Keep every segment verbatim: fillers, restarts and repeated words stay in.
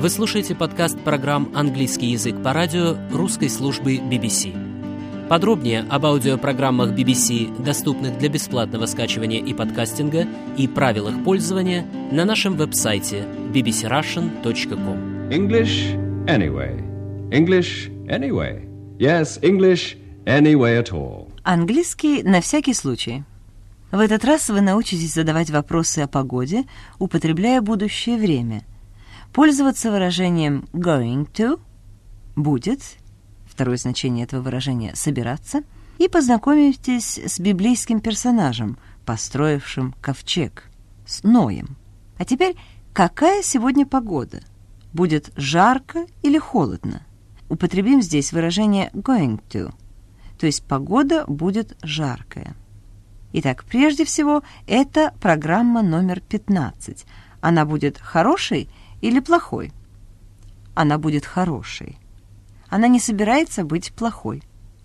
Вы слушаете подкаст программ «Английский язык по радио» русской службы би би си. Подробнее об аудиопрограммах би би си, доступных для бесплатного скачивания и подкастинга, и правилах пользования на нашем веб-сайте би би си рассиан точка ком. English anyway. English anyway. Yes, English anyway at all. Английский на всякий случай. В этот раз вы научитесь задавать вопросы о погоде, употребляя будущее время, пользоваться выражением going to – будет, второе значение этого выражения – собираться, и познакомитесь с библейским персонажем, построившим ковчег, с Ноем. А теперь, какая сегодня погода? Будет жарко или холодно? Употребим здесь выражение going to, то есть погода будет жаркая. Итак, прежде всего, это программа номер пятнадцать. Она будет хорошей или плохой? Она будет хорошей. Она не собирается быть плохой.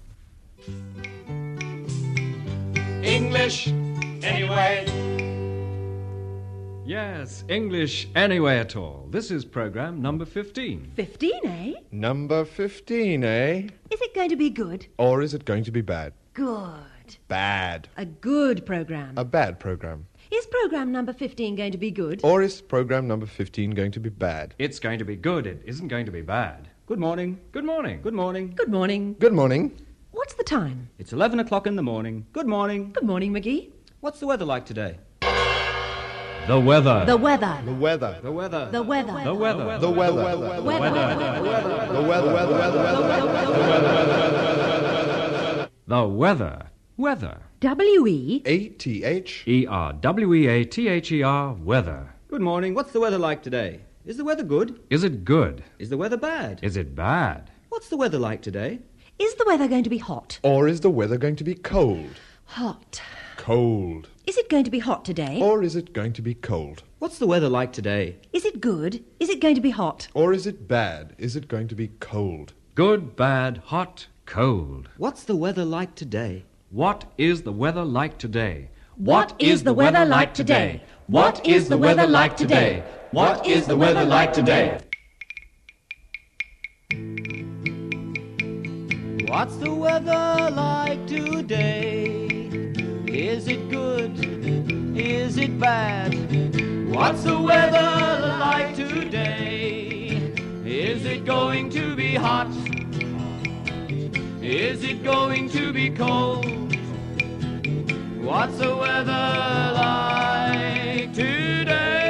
English anyway. Yes, English anyway at all. This is program number fifteen. Fifteen, eh? Number fifteen, eh? Is it going to be good? Or is it going to be bad? Good. Bad. A good program. A bad program. Is program number fifteen going to be good? Or is program number fifteen going to be bad? It's going to be good. It isn't going to be bad. Good morning. Good morning. Good morning. Good morning. Good morning. What's the time? It's eleven o'clock in the morning. Good morning. Good morning, McGee. What's the weather like today? The weather. The weather. The weather. The weather. The weather. The weather. The weather. Weather. The weather. The weather. Weather. W E. A T H. E R W E A T H E R. Weather. Good morning. What's the weather like today? Is the weather good? Is it good? Is the weather bad? Is it bad? What's the weather like today? Is the weather going to be hot? Or is the weather going to be cold? Hot. Cold. Is it going to be hot today? Or is it going to be cold? What's the weather like today? Is it good? Is it going to be hot? Or is it bad? Is it going to be cold? Good, bad, hot, cold. What's the weather like today? What is the weather like today? What is the weather like today? What is the weather like today? What is the weather like today? What's the weather like today? Is it good? Is it bad? What's the weather like today? Is it going to be hot? Is it going to be cold? What's the weather like today?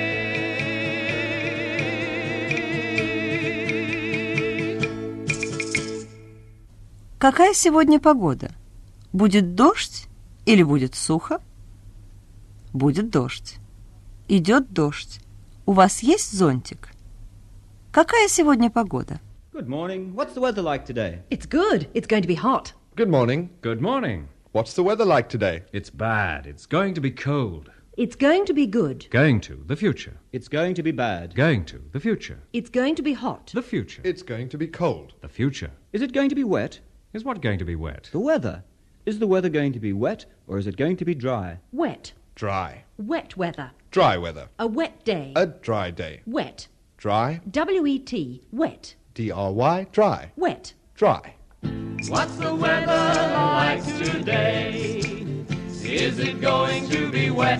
Какая сегодня погода? Будет дождь или будет сухо? Будет дождь. Идет дождь. У вас есть зонтик? Какая сегодня погода? Good morning. What's the weather like today? It's good. It's going to be hot. Good morning. Good morning. What's the weather like today? It's bad. It's going to be cold. It's going to be good. Going to, the future. It's going to be bad. Going to, the future. It's going to be hot. The future. It's going to be cold. The future. Is it going to be wet? Is what going to be wet? The weather. Is the weather going to be wet or is it going to be dry? Wet. Dry. Wet weather. Dry weather. A wet day. A dry day. Wet. Dry. W E T. Wet. D R Y. Dry. Wet. Dry. What's the weather like today? Is it going to be wet?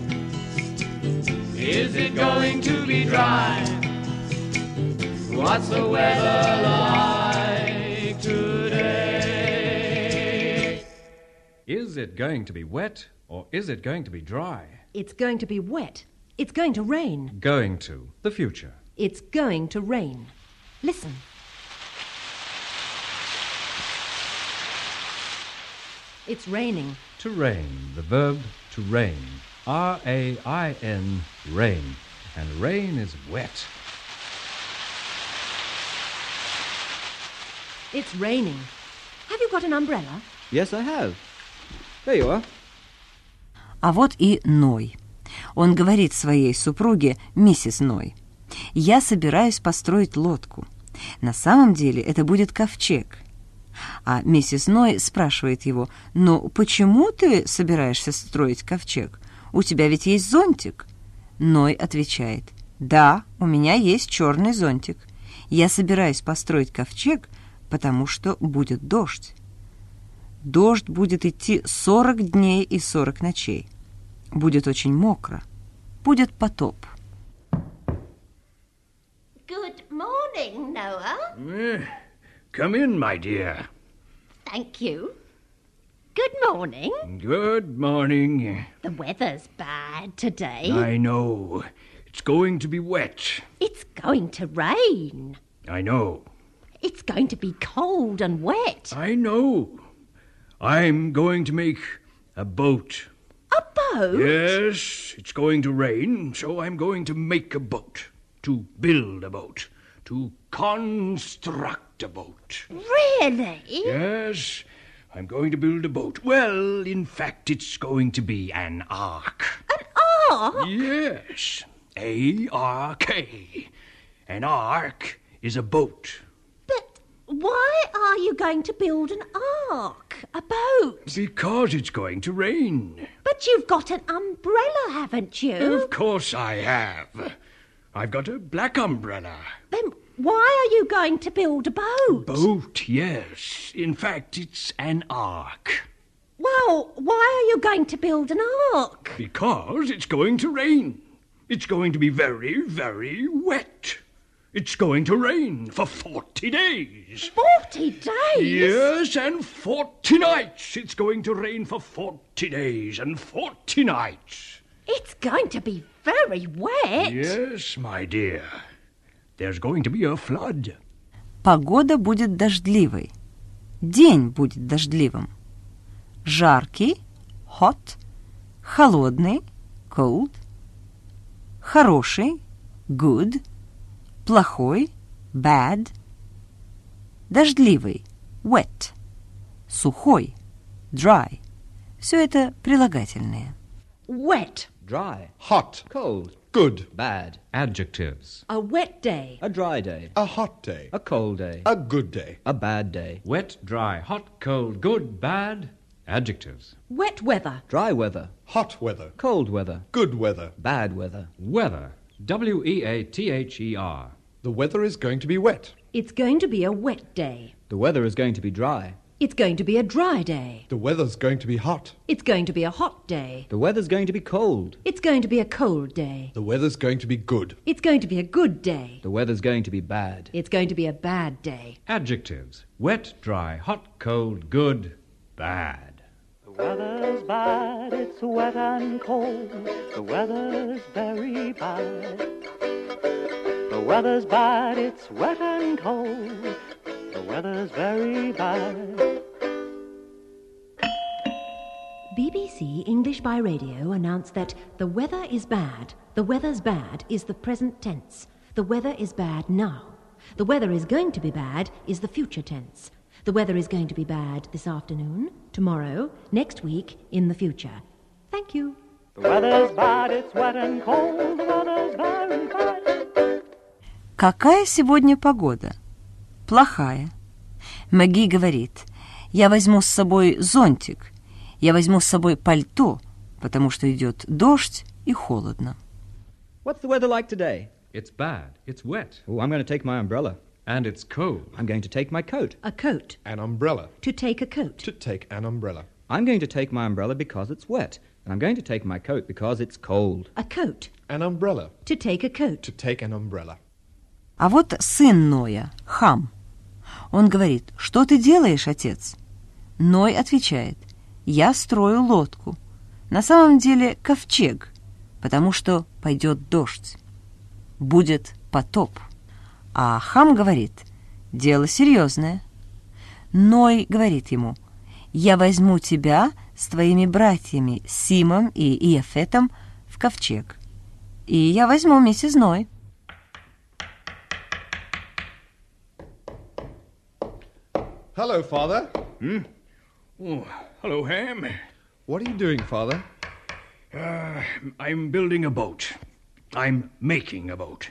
Is it going to be dry? What's the weather like today? Is it going to be wet or is it going to be dry? It's going to be wet. It's going to rain. Going to, the future. It's going to rain. Listen. It's raining. To rain, the verb to rain. R A I N, rain. And rain is wet. It's raining. Have you got an umbrella? Yes, I have. There you are. А вот и Ной. Он говорит своей супруге, миссис Ной: «Я собираюсь построить лодку. На самом деле это будет ковчег». А миссис Ной спрашивает его: «Ну, почему ты собираешься строить ковчег? У тебя ведь есть зонтик?» Ной отвечает: Да, у меня есть черный зонтик. Я собираюсь построить ковчег, потому что будет дождь. Дождь будет идти сорок дней и сорок ночей. Будет очень мокро. Будет потоп. Good morning, Noah. Uh, come in, my dear. Thank you. Good morning. Good morning. The weather's bad today. I know. It's going to be wet. It's going to rain. I know. It's going to be cold and wet. I know. I'm going to make a boat. A boat? Yes, it's going to rain, so I'm going to make a boat. To build a boat. To construct a boat. Really? Yes, I'm going to build a boat. Well, in fact, it's going to be an ark. An ark? Yes, A R K. An ark is a boat. But why are you going to build an ark? A boat? Because it's going to rain. But you've got an umbrella, haven't you? Of course I have. I've got a black umbrella. Then why are you going to build a boat? Boat, yes. In fact, it's an ark. Well, why are you going to build an ark? Because it's going to rain. It's going to be very, very wet. It's going to rain for forty days. Forty days? Yes, and forty nights. It's going to rain for forty days and forty nights. It's going to be very wet. Yes, my dear. There's going to be a flood. Погода будет дождливой. День будет дождливым. Жаркий, hot, холодный, cold, хороший, good, плохой, bad, дождливый, wet, сухой, dry. Все это прилагательные. Wet. Dry. Hot. Cold. Good. Bad. Adjectives. A wet day. A dry day. A hot day. A cold day. A good day. A bad day. Wet, dry, hot, cold, good, bad. Adjectives. Wet weather. Dry weather. Hot weather. Cold weather. Good weather. Bad weather. Weather. W E A T H E R. The weather is going to be wet. It's going to be a wet day. The weather is going to be dry. It's going to be a dry day. The weather's going to be hot. It's going to be a hot day. The weather's going to be cold. It's going to be a cold day. The weather's going to be good. It's going to be a good day. The weather's going to be bad. It's going to be a bad day. Adjectives. Wet, dry, hot, cold, good, bad. The weather's bad, it's wet and cold. The weather's very bad. The weather's bad, it's wet and cold. The weather's very bad. B B C English by Radio announced that the weather is bad. The weather's bad is the present tense. The weather is bad now. The weather is going to be bad is the future tense. The weather is going to be bad this afternoon, tomorrow, next week, in the future. Thank you. The weather's bad, it's wet and cold. The weather's very bad. Какая сегодня погода? Плохая. Мэгги говорит, я возьму с собой зонтик, я возьму с собой пальто, потому что идет дождь и холодно. What's the weather like today? It's bad. It's wet. Oh, I'm going to take my umbrella. And it's cold. I'm going to take my coat. A coat. An umbrella. To take a coat. To take an umbrella. I'm going to take my umbrella because it's wet. And I'm going to take my coat because it's cold. A coat. An umbrella. To take a coat. To take an umbrella. А вот сын Ноя, Хам. Он говорит, что ты делаешь, отец? Ной отвечает, я строю лодку. На самом деле ковчег, потому что пойдет дождь. Будет потоп. А Хам говорит, дело серьезное. Ной говорит ему, я возьму тебя с твоими братьями Симом и Иефетом в ковчег. И я возьму миссис Ной. Hello, Father. Hmm? Oh, hello, Ham. What are you doing, Father? Uh, I'm building a boat. I'm making a boat.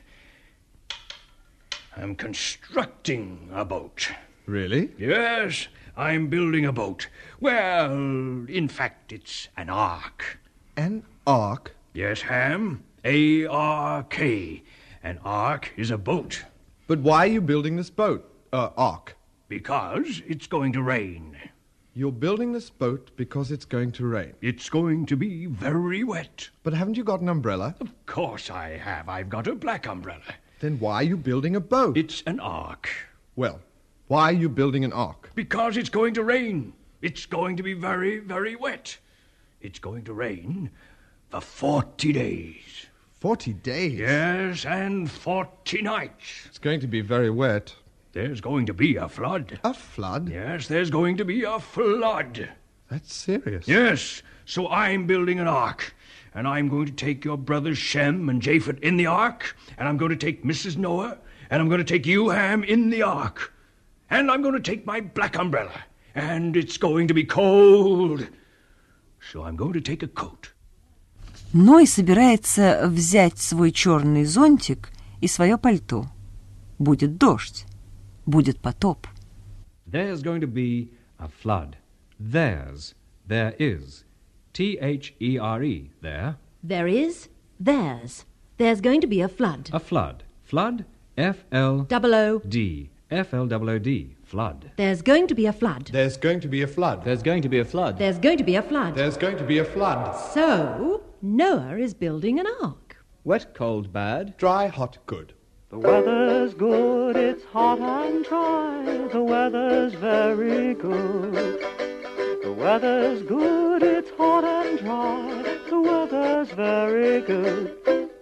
I'm constructing a boat. Really? Yes, I'm building a boat. Well, in fact, it's an ark. An ark? Yes, Ham. A R K. An ark is a boat. But why are you building this boat? Uh, ark. Because it's going to rain. You're building this boat because it's going to rain. It's going to be very wet. But haven't you got an umbrella? Of course I have. I've got a black umbrella. Then why are you building a boat? It's an ark. Well, why are you building an ark? Because it's going to rain. It's going to be very, very wet. It's going to rain for forty days. Forty days? Yes, and forty nights. It's going to be very wet. There's going to be a flood. A flood? Yes, there's going to be a flood. That's serious. Yes, so I'm building an ark. And I'm going to take your brothers Shem and Japheth in the ark. And I'm going to take Missus Noah. And I'm going to take you, Ham, in the ark. And I'm going to take my black umbrella. And it's going to be cold. So I'm going to take a coat. Ной собирается взять свой черный зонтик и свое пальто. Будет дождь. Будет потоп. There's going to be a flood. There's. There is. T H E R E. There. There is, there's. There's going to be a flood. A flood. Flood. F L Double O. D. F L O O D. Flood. There's going to be a flood. There's going to be a flood. There's going to be a flood. There's going to be a flood. There's going to be a flood. So, Noah is building an ark. Wet, cold, bad. Dry, hot, good. The weather's good, it's hot and dry. The weather's very good. The weather's good, it's hot and dry. The weather's very good.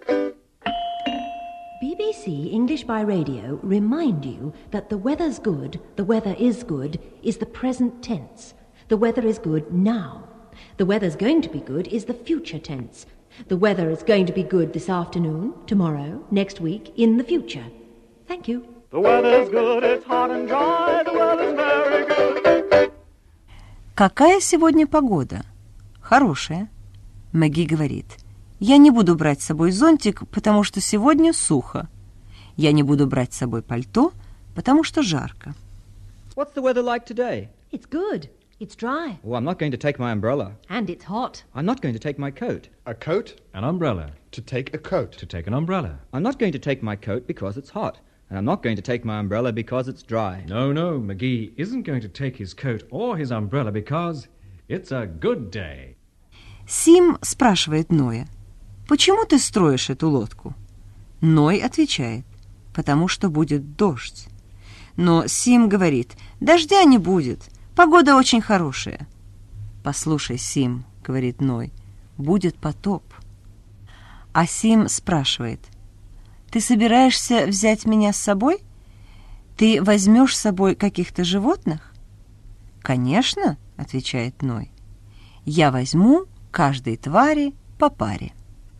B B C English by Radio remind you that the weather's good, the weather is good, is the present tense. The weather is good now. The weather's going to be good is the future tense. The weather is going to be good this afternoon, tomorrow, next week, in the future. Thank you. The weather's good, it's hot and dry. The weather's very good. Какая сегодня погода? Хорошая. Мэгги говорит: я не буду брать с собой зонтик, потому что сегодня сухо. Я не буду брать с собой пальто, потому что жарко. What's the weather like today? It's good. It's dry. Oh, I'm not going to take my umbrella. And it's hot. I'm not going to take my coat. A coat? An umbrella. To take a coat. To take an umbrella. I'm not going to take my coat because it's hot. And I'm not going to take my umbrella because it's dry. No, no, McGee isn't going to take his coat or his umbrella because it's a good day. Сим спрашивает Ноя: почему ты строишь эту лодку? Ной отвечает: потому что будет дождь. Но Сим говорит: дождя не будет, погода очень хорошая. Послушай, Сим, говорит Ной, будет потоп. А Сим спрашивает: ты собираешься взять меня с собой? Ты возьмешь с собой каких-то животных? Конечно, отвечает Ной. Я возьму каждой твари по паре.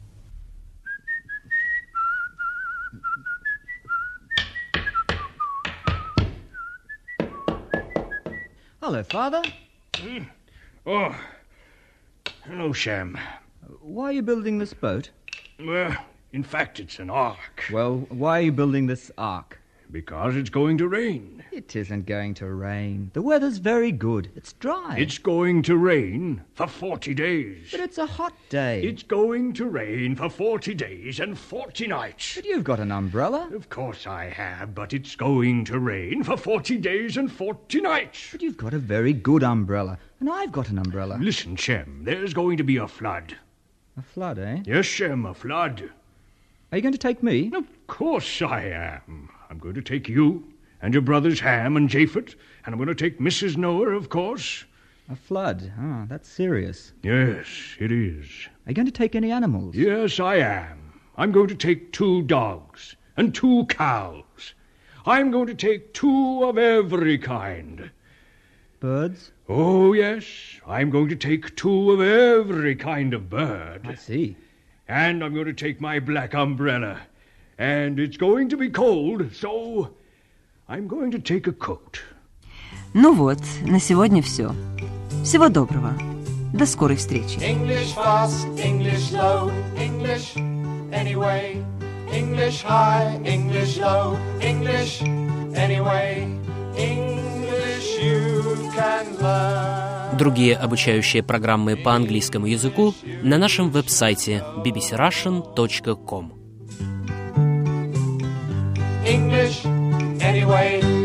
Hello, Father. Mm. Oh, hello, Shem. Why are you building this boat? Well, in fact, it's an ark. Well, why are you building this ark? Because it's going to rain. It isn't going to rain. The weather's very good. It's dry. It's going to rain for forty days. But it's a hot day. It's going to rain for forty days and forty nights. But you've got an umbrella. Of course I have, but it's going to rain for forty days and forty nights. But you've got a very good umbrella. And I've got an umbrella. Listen, Shem, there's going to be a flood. A flood, eh? Yes, Shem, a flood. Are you going to take me? Of course I am. I'm going to take you and your brothers Ham and Japheth, and I'm going to take Missus Noah, of course. A flood? Ah, that's serious. Yes, it is. Are you going to take any animals? Yes, I am. I'm going to take two dogs and two cows. I'm going to take two of every kind. Birds? Oh, yes. I'm going to take two of every kind of bird. I see. And I'm going to take my black umbrella. And it's going to be cold, so I'm going to take a coat. Ну вот, на сегодня все. Всего доброго. До скорой встречи. English fast, English low, English anyway. English high, English low, English anyway. English you can learn. Другие обучающие программы по английскому языку на нашем веб-сайте би би си russian точка ком. English, anyway.